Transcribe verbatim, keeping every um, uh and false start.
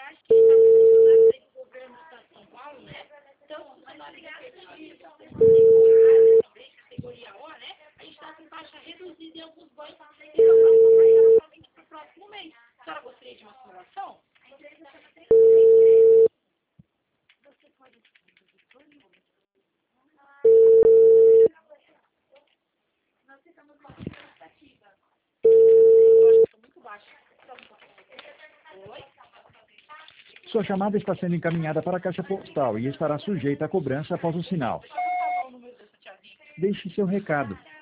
acho que está funcionando aí do governo do Estado de São Paulo, né? Então, funcionário efetivo, categoria O, né? A gente está com taxa reduzida em alguns bancos e a próxima parcela somente para o próximo mês. A senhora gostaria de uma simulação? Você pode... Nós ficamos com a expectativa. Eu acho que estou muito baixa. Oi? Sua chamada está sendo encaminhada para a caixa postal e estará sujeita a cobrança após o sinal. Deixe seu recado.